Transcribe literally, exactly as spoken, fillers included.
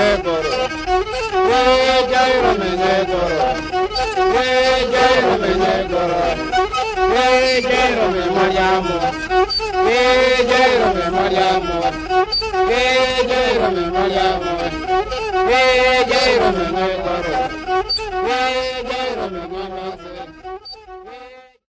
Menegoro, Jai Jai Menegoro, Jai Jai Menegoro, Jai Jai Mariamo, Jai Jai Mariamo, Jai Jai Mariamo, Jai Jai Menegoro, Jai Jai Menegoro.